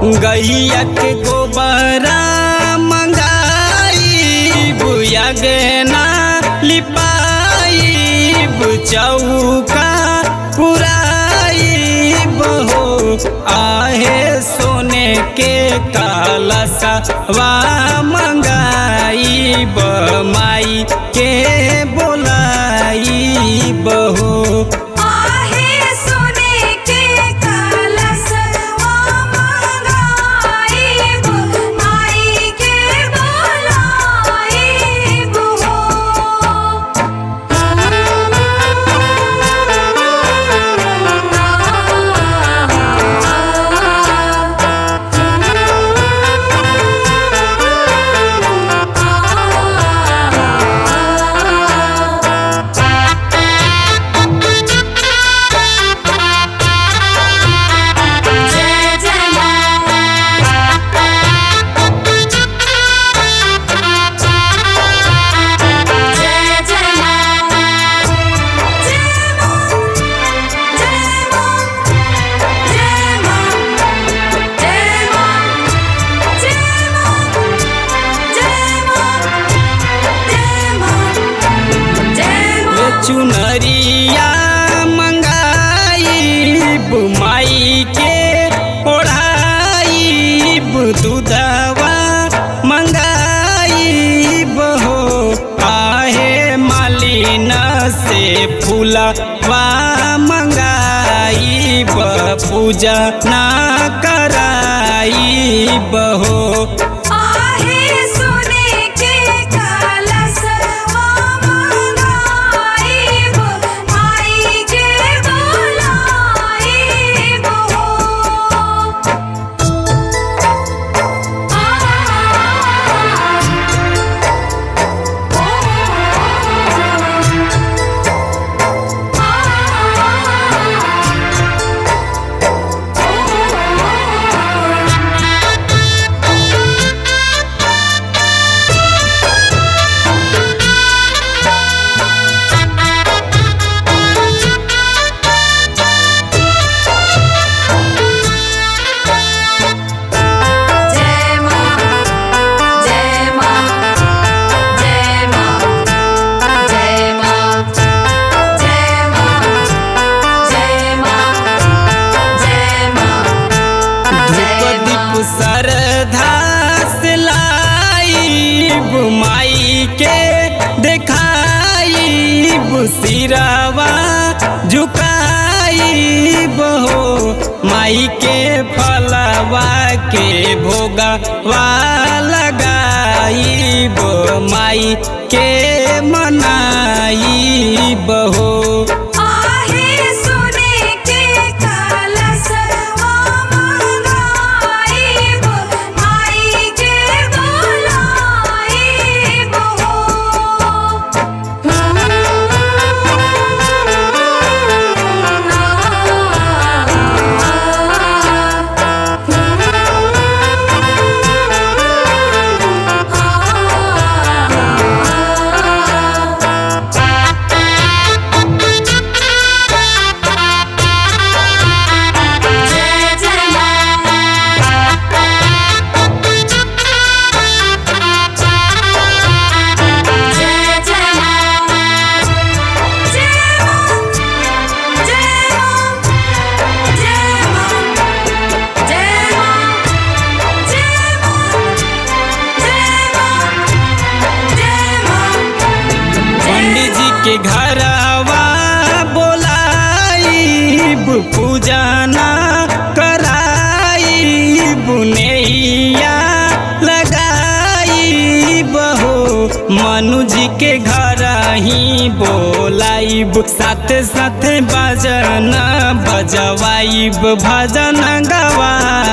गैया के गोबरा मंगाई बुया गेना लिपाई चौका पुराई बहो आहे सोने के कलशवा मंगाई माई के बोलाई बहो चुनरिया मंगाई माई के ओढ़ाई दूधवा मंगाई बहो आहे मालिन से फूलवा मंगाई पूजा ना कराई बहो सरधा से लाई माई के देखाई सिरवा झुकाई बहो माई के फलवा के भोगवा लगाई माई के मनाई बहो के घरवा बोलाई पूजा ना कराई बुनैया लगाई बहो मनु जी के घर ही बोलाई साथ साथ भजन बजवाई भजन गवाई।